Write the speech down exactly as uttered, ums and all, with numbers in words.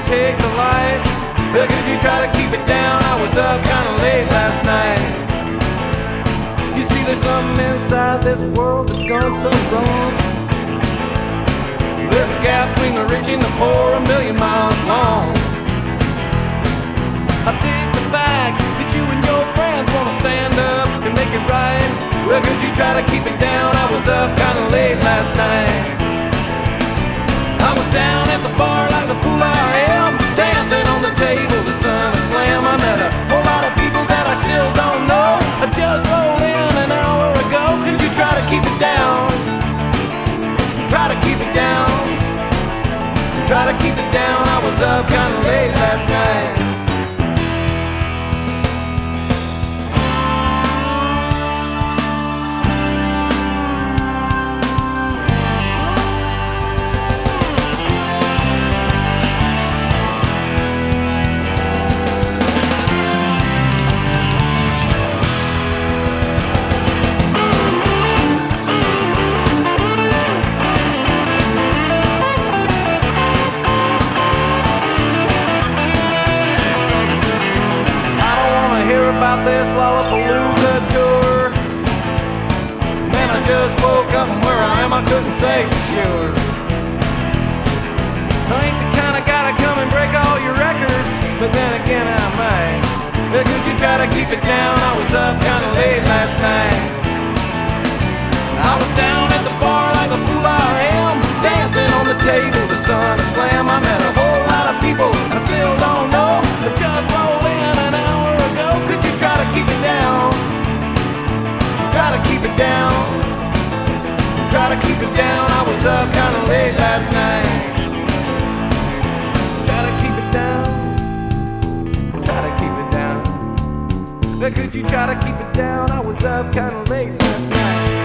take the light? Or could you try to keep it down? I was up kinda late last night. You see, there's something inside this world that's gone so wrong. There's a gap between the rich and the poor, a million miles long. I dig the fact that you and your friends wanna stand up and make it right. Well, could you try to keep it down? I was up kinda late last night. I was down at the bar like the fool I am, dancing on the table, the sun a slam. I met a whole lot of people that I still don't know. I just rolled in an hour ago. Could you try to keep it down? Try to keep it down. Try to keep it down. I was up kinda late last night. About this Lollapalooza tour. Man, I just woke up and where I am I couldn't say for sure. I ain't the kind of guy to come and break all your records, but then again I might. Well, could you try to keep it down? I was up kinda late last night. I was down at the bar like the fool I am, dancing on the table, the sun a slam. I met a whole lot of people I still don't know. I just rolled in an hour ago. Could you try to keep it down? Try to keep it down. Try to keep it down. I was up kinda late last night. Try to keep it down. Try to keep it down. Could you try to keep it down? I was up kinda late last night.